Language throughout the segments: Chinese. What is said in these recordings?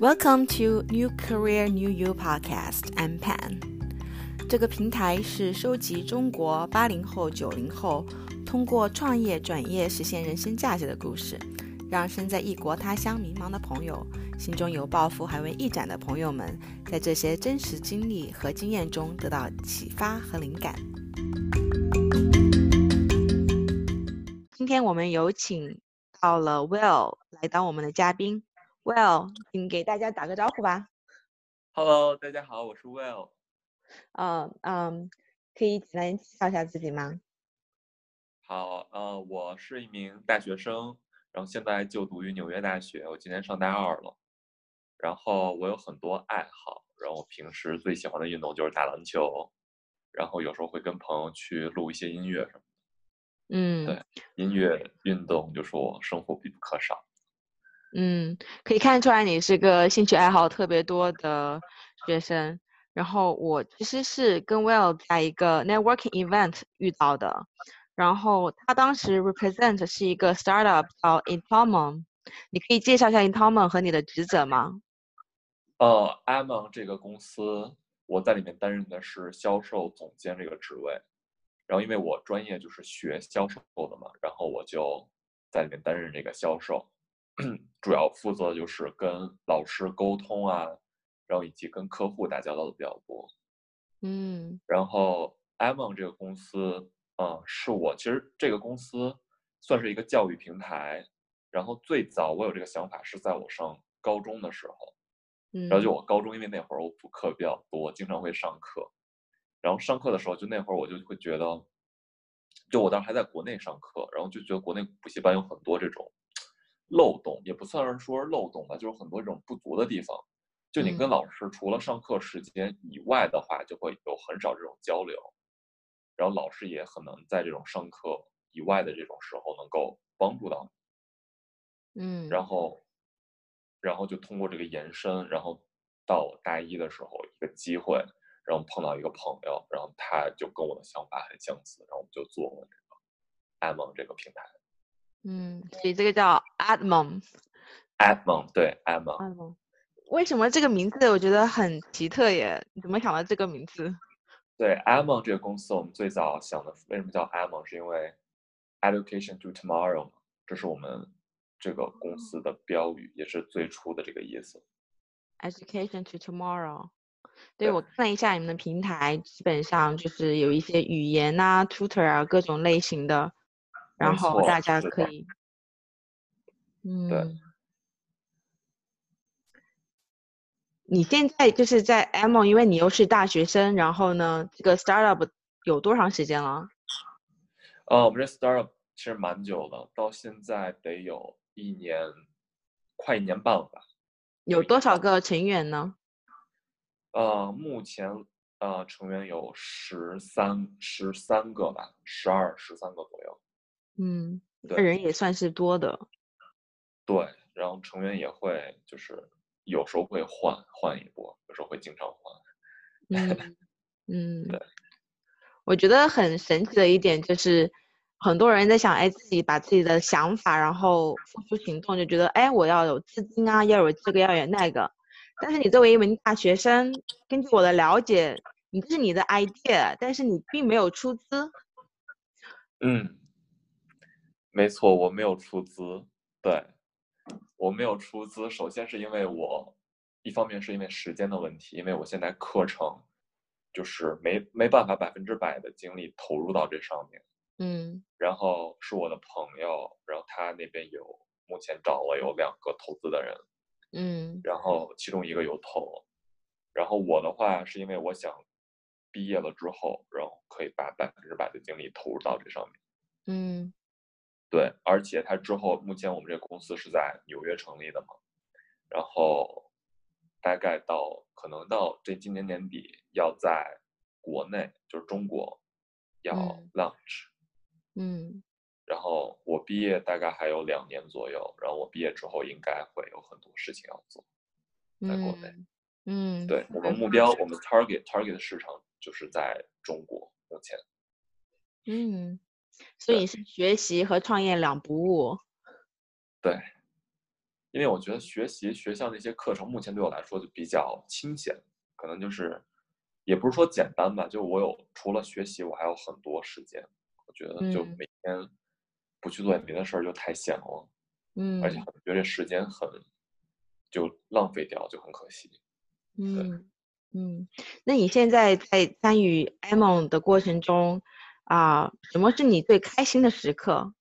Welcome to New Career New You Podcast. I'm Pan. 这个平台是收集中国80后、90后通过创业转业实现人生价值的故事，让身在异国他乡迷茫的朋友、心中有抱负还未一展的朋友们，在这些真实经历和经验中得到启发和灵感。今天我们有请到了 Will 来当我们的嘉宾。Will， 请给大家打个招呼吧。 Hello， 大家好，我是 Will。 可以简单介绍一下自己吗？ 好，我是一名大学生，然后现在就读于纽约大学，我今年上大2了。然后我有很多爱好，然后我平时最喜欢的运动就是打篮球，然后有时候会跟朋友去录一些音乐什么的。对，音乐运动就是我生活必不可少。 可以看出来你是个兴趣爱好特别多的学生。然后我其实是跟 Will 在一个 networking event 遇到的，然后他当时 represent 是一个 startup 叫 Intomon。你可以介绍一下 Intomon 和你的职责吗 ？Amon 这个公司，我在里面担任的是销售总监这个职位。然后因为我专业就是学销售的嘛，然后我就在里面担任这个销售，主要负责就是跟老师沟通啊，然后以及跟客户打交道的比较多。然后 Amon 这个公司，是我其实这个公司算是一个教育平台。然后最早我有这个想法是在我上高中的时候，然后就我高中因为那会儿我补课比较多，经常会上课。然后上课的时候，就那会儿我就会觉得，就我当时还在国内上课，然后就觉得国内补习班有很多这种漏洞，也不算是说漏洞吧，就是很多这种不足的地方。就你跟老师除了上课时间以外的话，就会有很少这种交流，然后老师也很能在这种上课以外的这种时候能够帮助到你。然后就通过这个延伸，然后到我大1的时候一个机会，然后碰到一个朋友，然后他就跟我的想法很相似，然后我们就做了这个 Amon 这个平台。 所以这个叫 Admon。 对 Amon。 为什么这个名字我觉得很奇特耶？你怎么想到这个名字？ 对 Amon 这个公司，我们最早想的为什么叫 Amon，是因为 Education to Tomorrow， 这是我们这个公司的标语，也是最初的这个意思。 Education to Tomorrow。 对，我看了一下你们的平台，基本上就是有一些语言啊 tutor 啊各种类型的，然后大家可以对。 你现在就是在 Amon， 因为你又是大学生，然后呢这个 startup 有多长时间了？ 我们这 startup 其实蛮久了，到现在得有快1年半了吧。 有多少个成员呢？ 目前成员有13个吧，12、13个左右。 那人也算是多的。 对，然后成员也会就是有时候会换一波，有时候会经常换。对。 我觉得很神奇的一点就是，很多人在想，自己把自己的想法，然后付诸行动，就觉得，我要有资金啊，要有这个，要有那个。但是你作为一名大学生，根据我的了解，你这是你的 idea， 但是你并没有出资。 没错，我没有出资。对，我没有出资。首先是因为一方面是因为时间的问题，因为我现在课程就是没办法100%的精力投入到这上面。然后是我的朋友，然后他那边目前找了有2个投资的人。然后其中一个有投。然后我的话是因为我想毕业了之后，然后可以把100%的精力投入到这上面。对，而且他之后，目前我们这个公司是在纽约成立的嘛，然后大概可能到今年年底要在国内，就是中国要 launch。然后我毕业大概还有2年左右，然后我毕业之后应该会有很多事情要做，在国内。对，我们目标，我们 target 的市场就是在中国目前。 所以是学习和创业两不误。 对。 因为我觉得学校那些课程目前对我来说就比较清闲，可能就是也不是说简单吧，就除了学习，我还有很多时间。我觉得就嗯每天不去做点别的事儿就太闲了，而且嗯觉得这时间就浪费掉，就很可惜。对， 嗯嗯。那你现在在参与 Amon 的过程中什么是你最开心的时刻？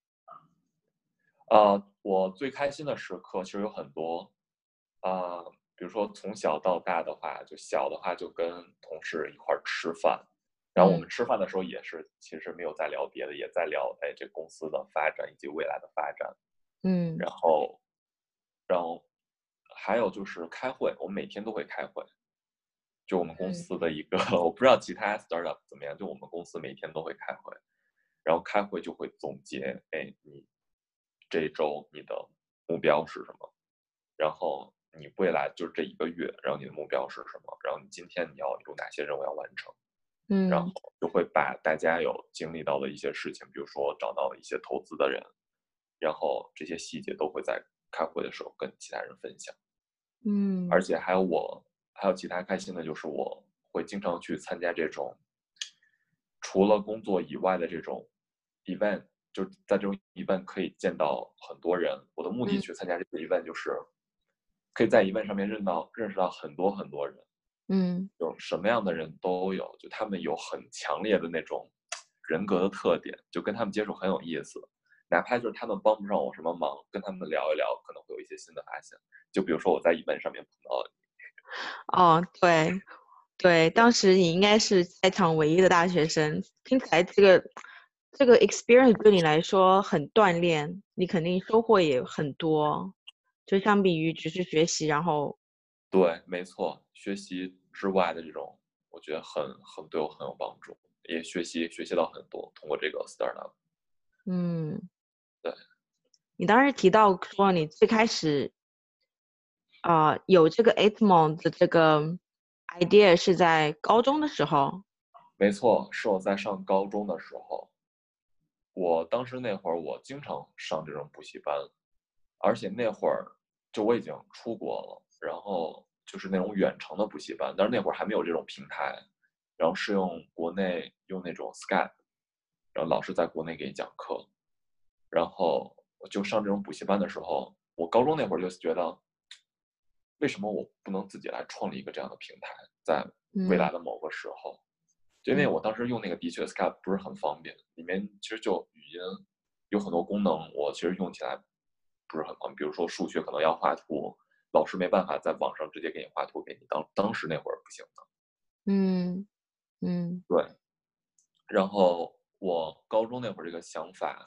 我最开心的时刻其实有很多，啊、比如说从小到大的话，就小的话就跟同事一块儿吃饭，然后我嗯们吃饭的时候也是，其实没有在聊别的，也在聊这公司的发展以及未来的发展。 嗯然后，然后还有就是开会，我们每天都会开会。就我们公嗯司的一个，我不知道其他 startup 怎么样，就我们公司每天都会开会，然后开会就会总结，你这一周你的目标是什么？然后你未来就是这一个月，然后你的目标是什么？然后你今天你要有哪些任务要完成？然后嗯就会把大家有经历到的一些事情，比如说找到了一些投资的人，然后这些细节都会在开会的时候跟其他人分享。而嗯且还有其他开心的，就是我会经常去参加这种除了工作以外的这种 event，就在这种 event 可以见到很多人。我的目的嗯去参加这个 event 就是可以在 event 上面认识到很多很多人， 嗯就什么样的人都有，就他们有很强烈的那种人格的特点，就跟他们接触很有意思。哪怕就是他们帮不上我什么忙，跟他们聊一聊，可能会有一些新的发现。就比如说我在 event 上面碰到哦，对对，当时你应该是在场唯一的大学生，听起来这个 experience 对你来说很锻炼，你肯定收获也很多，就相比于只是学习，然后对，没错，学习之外的这种，我觉得对我很有帮助，也学习到很多，通过这个 startup。 嗯， 对， 你当时提到说你最开始有这个 Atmon 的这个 idea 是在高中的时候， 没错，是我在上高中的时候，我当时那会儿我经常上这种补习班，而且那会儿就我已经出国了，然后就是那种远程的补习班，但是那会儿还没有这种平台，然后是用国内用那种 Skype，然后老师在国内给你讲课，然后我就上这种补习班的时候，我高中那会儿就觉得，为什么我不能自己来创立一个这样的平台，在未嗯来的某个时候，就因为嗯我当时用那个的确 Skype 不是很方便，里面其实就语音有很多功能，我其实用起来不是很方便，比如说数学可能要画图，老师没办法在网上直接给你画图给你，当时那会儿不行的。 嗯嗯对，然后我高中那会儿这个想法，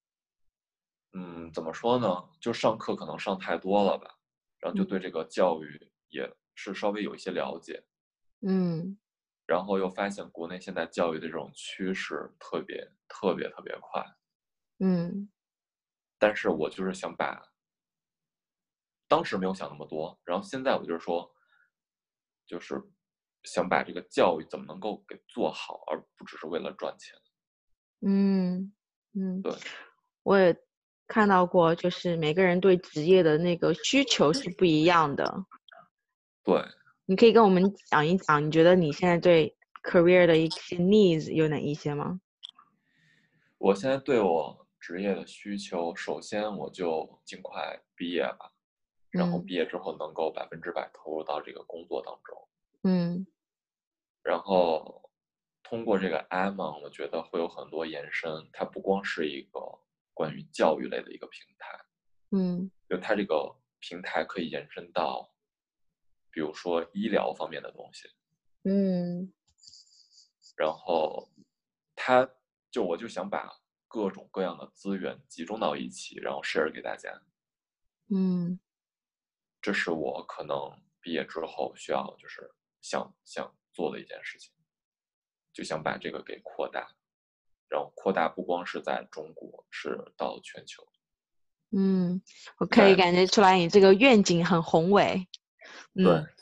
怎么说呢？就上课可能上太多了吧，然后就对嗯这个教育也是稍微有一些了解， 嗯然后又发现国内现在教育的这种趋势特别特别特别快， 嗯但是我就是想把当时没有想那么多，然后现在我就是说，就是想把这个教育怎么能够给做好，而不只是为了赚钱。 嗯嗯， 对我也看到过，就是每个人对职业的那个需求是不一样的。 对， 你可以跟我们讲一讲，你觉得你现在对 career 的一些 needs 有哪一些吗？ 我现在对我职业的需求，首先我就尽快毕业吧，然后嗯毕业之后能够100%投入到这个工作当中， 嗯然后通过这个 Ammon，我觉得会有很多延伸，它不光是一个关于教育类的一个平台， 嗯就它这个平台可以延伸到，比如说医疗方面的东西， 嗯然后我就想把各种各样的资源集中到一起，然后 share 给大家， 嗯这是我可能毕业之后需要就是想做的一件事情，就想把这个给扩大，然后扩大不光是在中国，是到全球。 嗯，我可以在感觉出来你这个愿景很宏伟。 对， 嗯，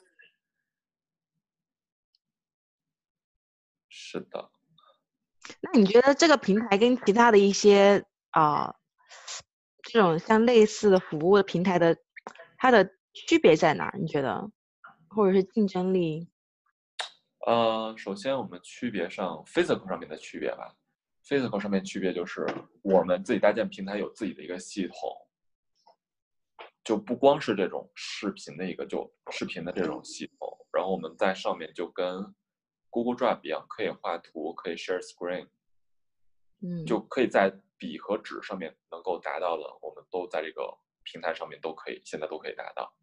是的， 那你觉得这个平台跟其他的一些这种像类似的服务的平台的它的区别在哪儿？你觉得，或者是竞争力？ 首先我们区别上 physical 上面的区别吧，physical 上面区别就是我们自己搭建平台有自己的一个系统，就不光是这种视频的视频的这种系统，然后我们在上面就跟 Google Drive 一样，可以画图，可以 share screen，就可以在笔和纸上面能够达到的，我们都在这个平台上面现在都可以达到。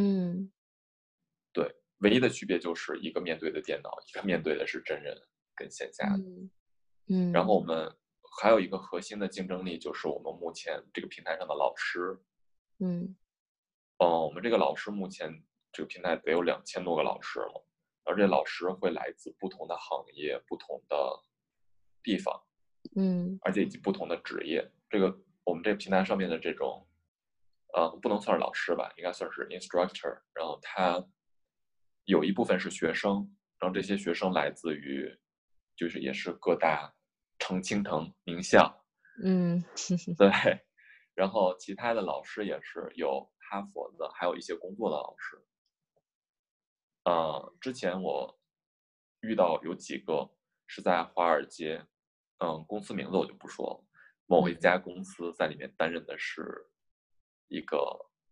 对，唯一的区别就是一个面对的电脑，一个面对的是真人跟线下的。然后我们还有一个核心的竞争力，就是我们目前这个平台上的老师。我们这个老师目前这个平台得有2000多个老师了，而这老师会来自不同的行业、不同的地方，而且以及不同的职业。我们这个平台上面的这种，不能算是老师吧，应该算是 instructor。然后他有一部分是学生，然后这些学生来自于，就是也是各大常青藤名校，对。然后其他的老师也是有哈佛的，还有一些工作的老师。之前我遇到有几个是在华尔街，公司名字我就不说了，某一家公司在里面担任的是一个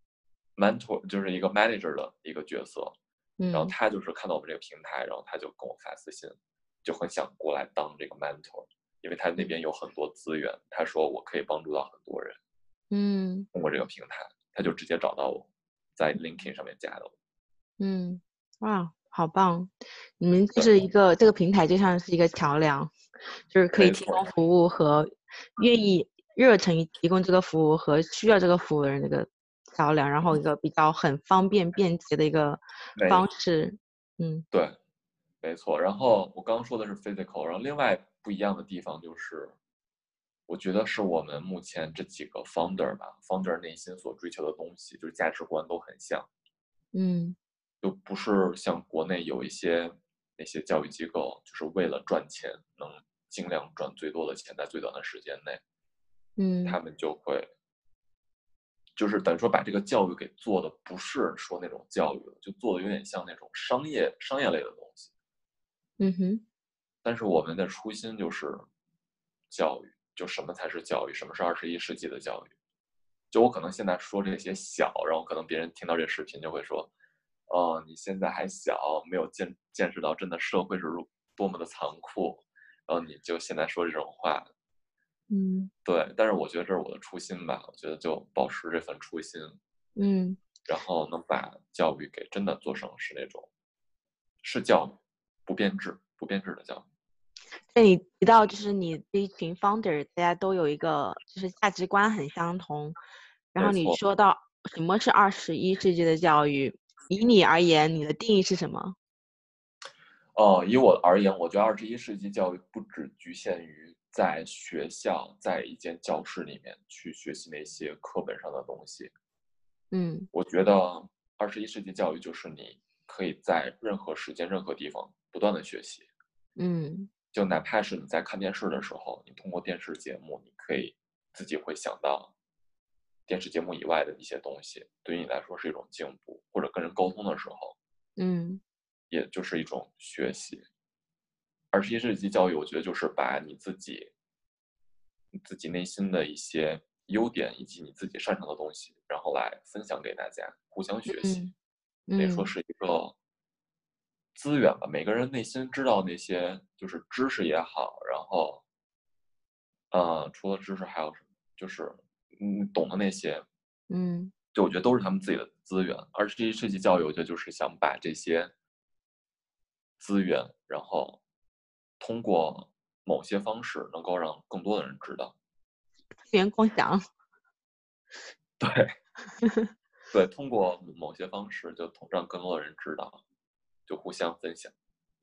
mentor，就是一个 manager 的一个角色。然后他就是看到我们这个平台，然后他就跟我发私信，就很想过来当这个 mentor，因为他那边有很多资源，他说我可以帮助到很多人。通过这个平台，他就直接找到我，在 LinkedIn 上面加的我。 哇，好棒！你们就是这个平台就像是一个桥梁，就是可以提供服务和愿意热诚于提供这个服务和需要这个服务的人这个桥梁，然后一个比较很方便便捷的一个方式。 对，没错。然后我刚刚说的是 physical， 然后另外不一样的地方就是，我觉得是我们目前这几个 founder 内心所追求的东西，就是价值观都很像。就不是像国内有一些那些教育机构，就是为了赚钱，能尽量赚最多的钱，在最短的时间内，他们就会，就是等于说把这个教育给做的不是说那种教育了，就做的有点像那种商业类的东西。但是我们的初心就是教育，就什么才是教育，什么是21世纪的教育。就我可能现在说这些小，然后可能别人听到这视频就会说，你现在还小，没有见识到真的社会是多么的残酷，然后你就现在说这种话。对，但是我觉得这是我的初心吧，我觉得就保持这份初心，然后能把教育给真的做成是那种是教育，不变质的教育。 那你提到就是你这一群 founder 大家都有一个就是价值观很相同，然后你说到什么是21世纪的教育，以你而言你的定义是什么？ 以我而言，我觉得21世纪教育不只局限于在学校，在一间教室里面去学习那些课本上的东西。我觉得21世纪教育就是你可以在任何时间、任何地方不断的学习。就哪怕是你在看电视的时候，你通过电视节目，你可以自己会想到电视节目以外的一些东西，对于你来说是一种进步，或者跟人沟通的时候，也就是一种学习。21世纪教育，我觉得就是把你自己内心的一些优点以及你自己擅长的东西，然后来分享给大家，互相学习。等于说是一个资源吧，每个人内心知道那些就是知识也好，然后，除了知识还有什么？就是懂的那些，就我觉得都是他们自己的资源。21世纪教育，我觉得就是想把这些资源，然后通过某些方式，能够让更多的人知道。 资源共享。 对，对，通过某些方式，就让更多的人知道，就互相分享。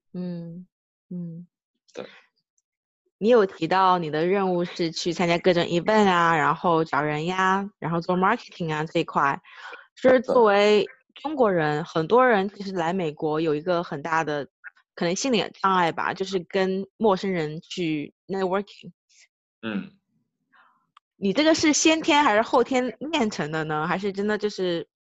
对。 你有提到你的任务是去参加各种 event 啊，然后找人呀，然后做 marketing 啊这一块。就是作为中国人，很多人其实来美国有一个很大的可能心理障碍吧，就是跟陌生人去 networking。你这个是先天还是后天练成的呢？还是真的就是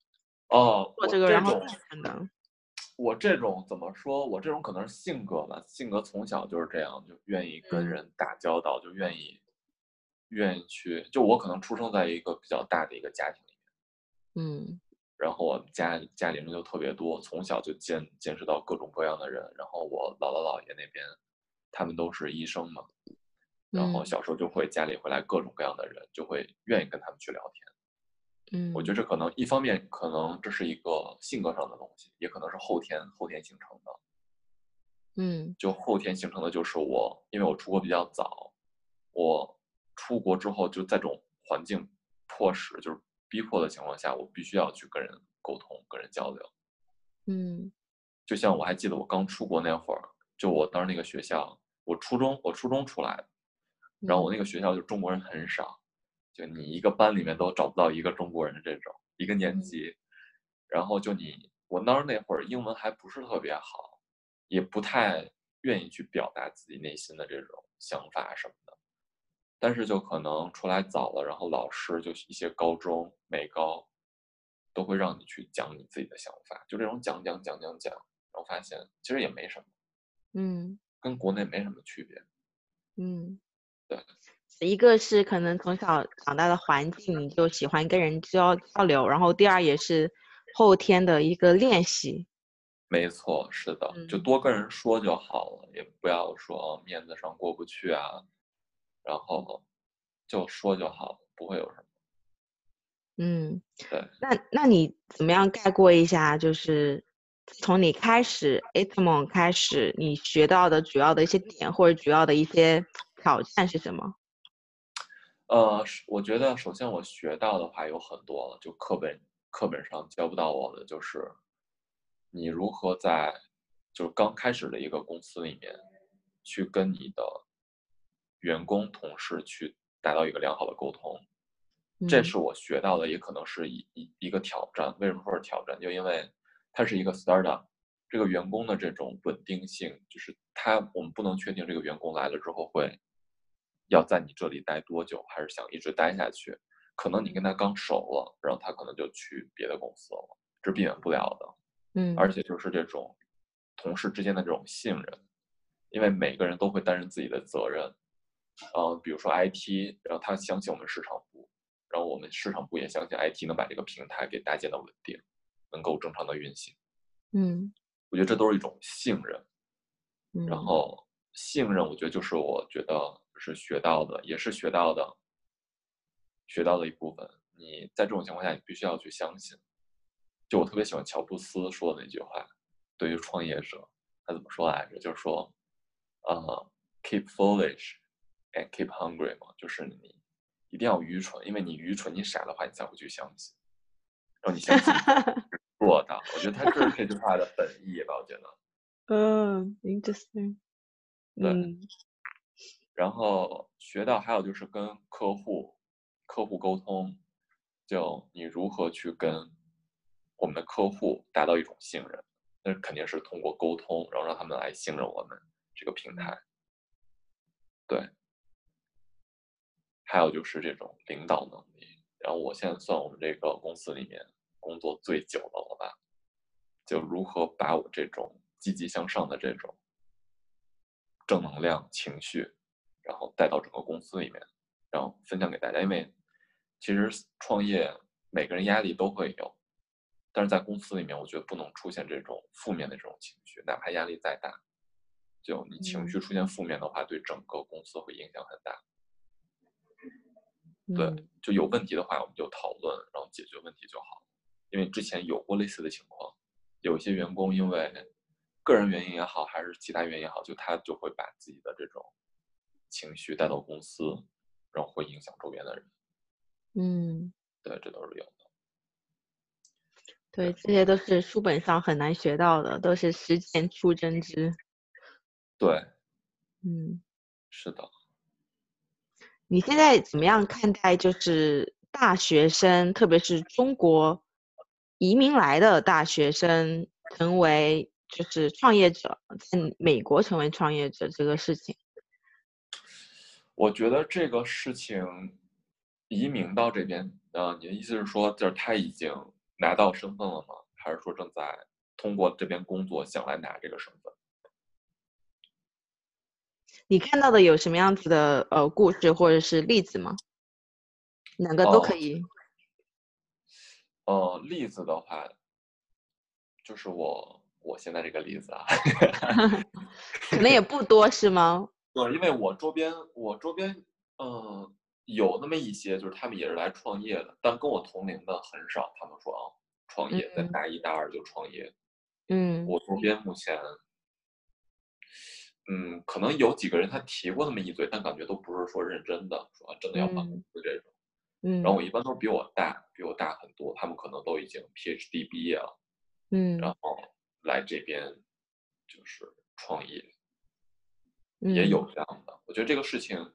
哦， 做这个然后赚钱的？ 我这种怎么说？我这种可能是性格吧，性格从小就是这样，就愿意跟人打交道，就愿意去。就我可能出生在一个比较大的一个家庭里面， 嗯然后我们家里人就特别多，从小就见识到各种各样的人。然后我姥姥姥爷那边，他们都是医生嘛，然后嗯小时候就会家里会来各种各样的人，就会愿意跟他们去聊天。我觉嗯得这可能一方面可能这是一个性格上的东西，也可能是后天形成的。 嗯就后天形成的就是我，因为我出国比较早，我出国之后就在这种环境迫使，就是逼迫的情况下，我必须要去跟人沟通、跟人交流。 嗯就像我还记得我刚出国那会儿，就我当时那个学校，我初中出来的，然后我嗯那个学校就中国人很少，就你一个班里面都找不到一个中国人这种，一个年嗯级，然后我当时那会儿英文还不是特别好，也不太愿意去表达自己内心的这种想法什么的，但是就可能出来早了，然后老师就一些高中、美高都会让你去讲你自己的想法，就这种讲，然后发现其实也没什么， 嗯跟国内没什么区别。 嗯， 对， 一个是可能从小长大的环境，你就喜欢跟人交流，然后第二也是后天的一个练习。 没错，是的，就嗯多跟人说就好了，也不要说面子上过不去啊，然后就说就好了，不会有什么。 嗯， 对， 那你怎么样概括一下，就是从你开始 Atmon 开始，你学到的主要的一些点或者主要的一些挑战是什么？ 我觉得首先我学到的话有很多了，就课本上教不到我的，就是你如何在就是刚开始的一个公司里面，去跟你的员工同事去达到一个良好的沟通，这嗯是我学到的，也可能是一个挑战。为什么说是挑战？就因为它是一个 startup，这个员工的这种稳定性，就是我们不能确定这个员工来了之后要在你这里待多久，还是想一直待下去。可能你跟他刚熟了，然后他可能就去别的公司了，这是避免不了的。而嗯且就是这种同事之间的这种信任，因为每个人都会担任自己的责任。比如说 IT，然后他相信我们市场部，然后我们市场部也相信 IT 能把这个平台给搭建的稳定，能够正常的运行。 嗯我觉得这都是一种信任。然嗯后信任，我觉得就是我觉得是学到的，也是学到的一部分。你在这种情况下，你必须要去相信。就我特别喜欢乔布斯说的那句话，对于创业者，他怎么说来着？就是说，keep foolish and keep hungry 嘛，就是你一定要愚蠢，因为你愚蠢，你傻的话，你才会去相信，然后你相信，你才做到。我觉得他这是这句话的本意吧，我觉得嗯，interesting。 对。 嗯然后学到还有就是跟客户沟通，就你如何去跟我们的客户达到一种信任，那肯定是通过沟通，然后让他们来信任我们这个平台。对，还有就是这种领导能力。然后我现在算我们这个公司里面工作最久的了吧，就如何把我这种积极向上的这种正能量情绪，然后带到整个公司里面，然后分享给大家。因为其实创业每个人压力都会有，但是在公司里面，我觉得不能出现这种负面的这种情绪，哪怕压力再大，就你情嗯绪出现负面的话，对整个公司会影响很大。对， 嗯就有问题的话，我们就讨论，然后解决问题就好。因为之前有过类似的情况，有一些员工因为个人原因也好，还是其他原因也好，他就会把自己的这种情绪带到公司，然后会影响周边的人。 嗯， 对，这都是有的。 对， 对这些都是书本上很难学到的，都是实践出真知。 对， 嗯。 是的。 你现在怎么样看待就是大学生，特别是中国移民来的大学生成为就是创业者，在美国成为创业者这个事情？ 我觉得这个事情移民到这边，你的意思是说，就是他已经拿到身份了吗？还是说正在通过这边工作想来拿这个身份？ 你看到的有什么样子的故事或者是例子吗？哪个都可哦， 以。 例子的话，就是我现在这个例子啊。 可能也不多是吗？ 对，因为我周边，有那么一些，就是他们也是来创业的，但跟我同龄的很少。他们说啊，创业在嗯大一、大二就创业。 嗯我周边目前，可能有几个人他提过那么一嘴，但感觉都不是说认真的，说真的要办公嗯司这种。然后嗯我一般都是比我大很多，他们可能都已经 PhD 毕业了，然嗯后来这边就是创业，也嗯有这样的。我觉得这个事情，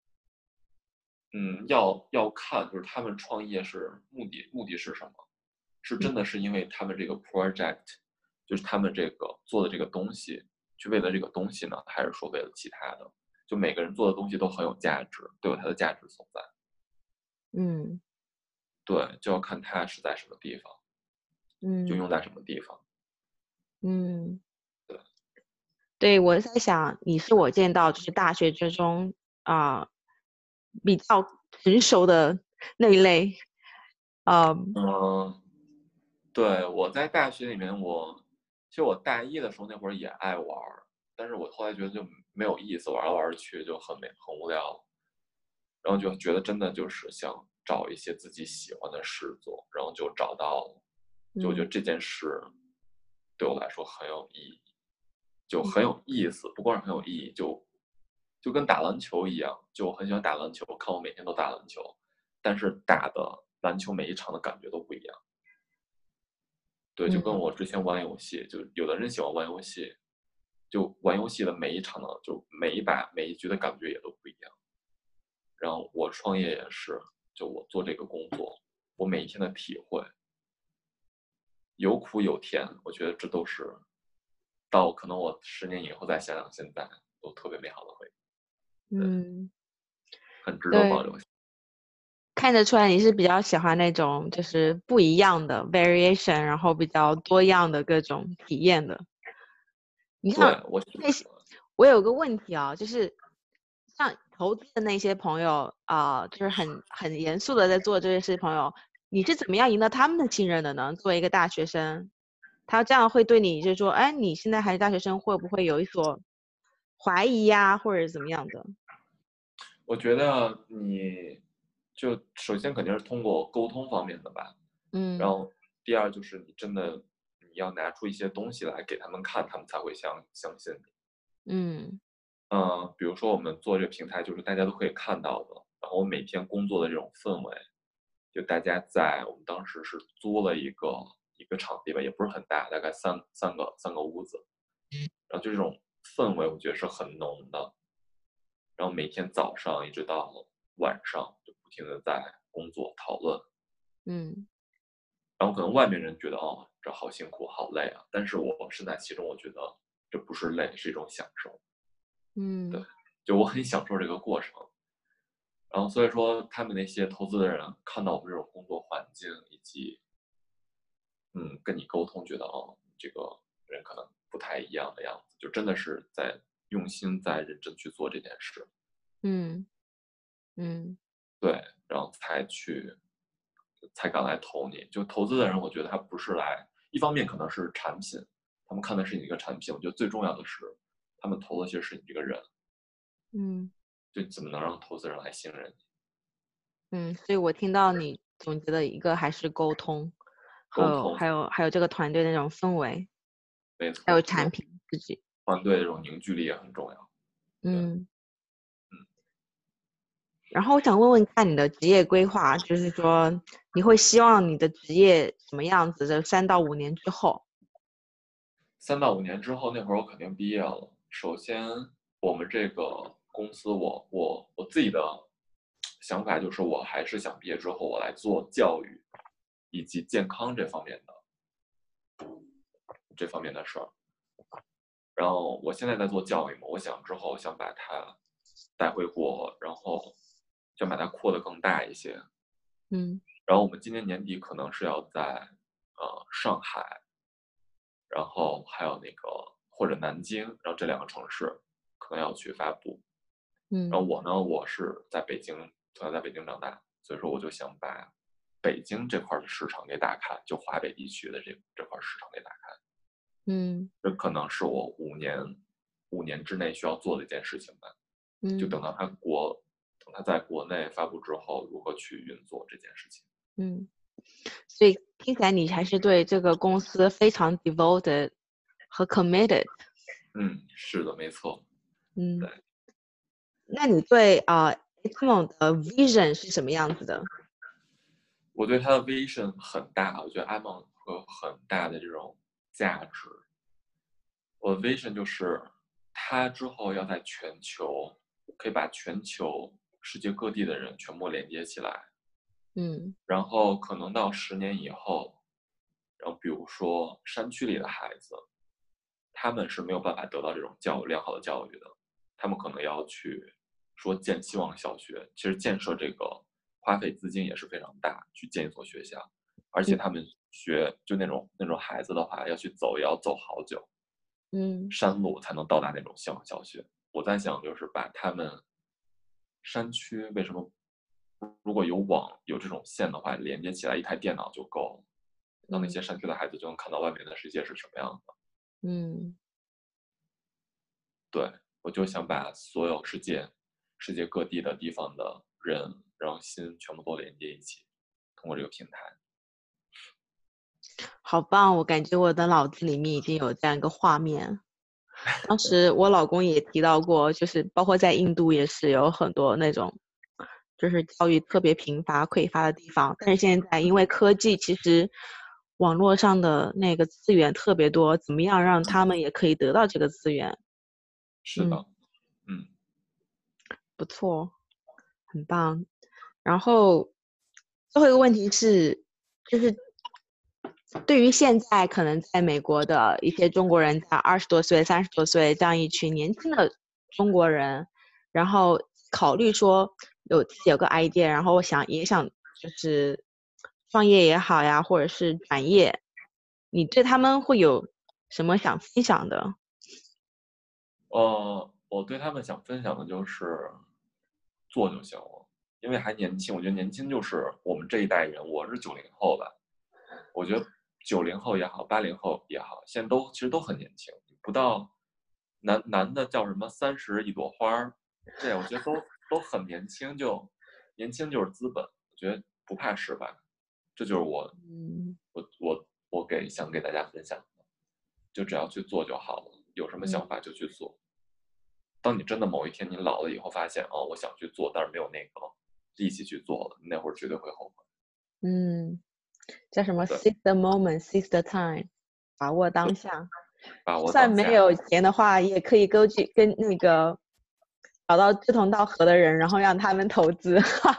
要看就是他们创业是目的是什么？是真的是因为他们这个 project，就是他们这个做的这个东西，去为了这个东西呢，还是说为了其他的？就每个人做的东西都很有价值，都有它的价值所在。 嗯对，就要看它是在什么地方，就嗯用在什么地方。 嗯， 对， 对，我在想，你是我见到就是大学之中比较成熟的那一类。嗯嗯，对，我在大学里面，其实我大一的时候那会儿也爱玩儿，但是我后来觉得就没有意思，玩来玩去就很无聊，然后就觉得真的就是想找一些自己喜欢的事做，然后就找到了，就我觉得嗯这件事对我来说很有意义，就很嗯有意思，不光是很有意义，就跟打篮球一样，就我很喜欢打篮球，看我每天都打篮球，但是打的篮球每一场的感觉都不一样。对，就跟嗯我之前玩游戏，就有的人喜欢玩游戏，就玩游戏的每一场的，就每一把每一局的感觉也都不一样。然后我创业也是，就我做这个工作，我每一天的体会，有苦有甜，我觉得这都是到可能我10年以后再想想现在，都特别美好的回忆，对， 嗯， 很值得保对， 留。 看得出来你是比较喜欢那种就是不一样的 variation，然后比较多样的各种体验的。你对， 像我喜那些， 欢。 我有个问题啊，就是像投资的那些朋友就是很严肃的在做这件事，朋友，你是怎么样赢得他们的信任的呢？作为一个大学生，他这样会对你就是说，哎，你现在还是大学生，会不会有一所怀疑呀，或者怎么样的？ 我觉得就首先肯定是通过沟通方面的吧，然嗯后第二就是你要拿出一些东西来给他们看，他们才会相信你。 嗯比如说我们做这个平台，就是大家都可以看到的，然后我每天工作的这种氛围，就大家我们当时是租了一个场地吧，也不是很大，大概三个屋子，然后就这种氛围，我觉得是很浓的。然后每天早上一直到晚上，就不停的在工作讨论。 嗯然后可能外面人觉得哦，这好辛苦，好累啊，但是我身在其中，我觉得这不是累，是一种享受。对， 嗯就我很享受这个过程。然后所以说，他们那些投资的人看到我们这种工作环境，以及跟你沟通，觉得哦，这个人可能不太一样的样子，就真的是在用心、在认真去做这件事。 嗯嗯对，然后才敢来投你。就投资的人，我觉得他不是来，一方面可能是产品，他们看的是你这个产品，我觉得最重要的是，他们投的其实是你这个人， 嗯就怎么能让投资人来信任你？ 嗯，所以我听到你总结的一个还是沟通， 沟通， 还有这个团队那种氛围，还有没错，这种产品自己。 团队这种凝聚力也很重要。对， 嗯，然后我想问问看你的职业规划，就是说你会希望你的职业什么样子的3到5年之后？ 3到5年之后，那会儿我肯定毕业了。首先，我们这个公司，我自己的想法就是，我还是想毕业之后我来做教育以及健康这方面的事儿。然后我现在在做教育嘛，我想之后想把它带回国，然后想把它扩得更大一些。 嗯然后我们今年年底可能是要在上海，然后还有那个或者南京，然后这2个城市可能要去发布。然后我呢，我是在北京，从小在北京长大，所以说我就想把北京这块的市场给打开，就华北地区的这块市场给打开。这可能是我5年之内需要做的一件事情吧。就等到他在国内发布之后，如何去运作这件事情。 所以听起来你还是对这个公司非常 devoted 和 committed。 是的，没错。对。 那你对Edmond 的 vision 是什么样子的？ 我对他的 vision 很大，我觉得 Edmond 会有很大的这种价值。我的 vision 就是他之后要在全球，可以把全球世界各地的人全部连接起来。然后可能到10年以后，然后比如说山区里的孩子，他们是没有办法得到这种良好的教育的，他们可能要去说建希望小学，其实建设这个花费资金也是非常大，去建一所学校，而且他们就那种孩子的话，要去走也要走好久，山路才能到达那种小学。我在想，就是把他们山区为什么如果有这种线的话，连接起来1台电脑就够了，让那些山区的孩子就能看到外面的世界是什么样的。对，我就想把所有世界各地的地方的人，然后心全部都连接一起，通过这个平台。 好棒，我感觉我的脑子里面已经有这样一个画面。当时我老公也提到过，就是包括在印度也是有很多那种就是教育特别贫乏匮乏的地方，但是现在因为科技，其实网络上的那个资源特别多，怎么样让他们也可以得到这个资源？ 是的。 不错，很棒。然后最后一个问题是，就是对于现在可能在美国的一些中国人，在20多岁、30多岁这样一群年轻的中国人，然后考虑说自己有个 idea， 然后也想就是创业也好呀，或者是转业，你对他们会有什么想分享的？ 我对他们想分享的就是做就行了，因为还年轻。我觉得年轻就是我们这一代人，我是90后吧，我觉得90后也好，80后也好，现在其实都很年轻，不到男的叫什么30一朵花，这我觉得都很年轻，年轻就是资本，我觉得不怕失败，这就是我想给大家分享的，就只要去做就好了，有什么想法就去做。当你真的某一天你老了以后，发现我想去做，但是没有那个力气去做了，那会儿绝对会后悔。 叫什么 seize the moment, seize the time， 把握当下。 把握当下。 算没有钱的话，也可以跟那个找到志同道合的人，然后让他们投资。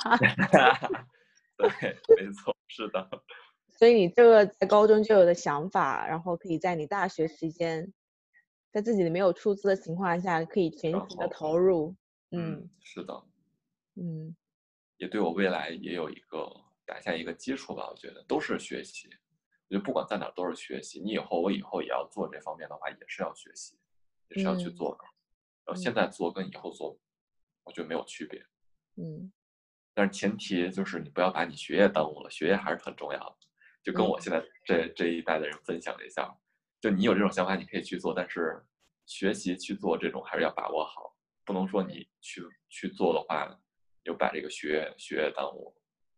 对，没错，是的。 所以你这个在高中就有的想法，然后可以在你大学时间，在自己没有出资的情况下，可以全情的投入。 是的。 也对我未来也有打下一个基础吧。我觉得都是学习，我觉得不管在哪都是学习。我以后也要做这方面的话，也是要学习，也是要去做的。然后现在做跟以后做，我觉得没有区别。但是前提就是你不要把你学业耽误了，学业还是很重要的。就跟我现在这一代的人分享了一下，就你有这种想法你可以去做，但是学习去做这种还是要把握好，不能说你去做的话就把这个学业耽误。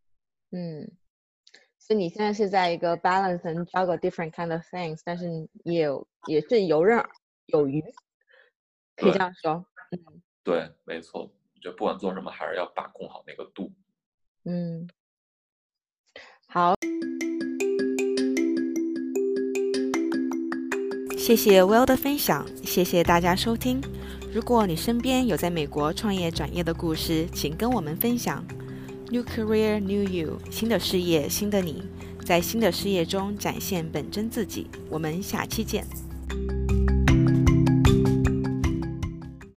所以你现在是在一个 balance and juggle different kind of things， 但是也是游刃有余，可以这样说。 对，没错。我觉得不管做什么，还是要把控好那个度。 好，谢谢 Will 的分享，谢谢大家收听。如果你身边有在美国创业转业的故事，请跟我们分享。New career, new you， 新的事业，新的你，在新的事业中展现本真自己。我们下期见。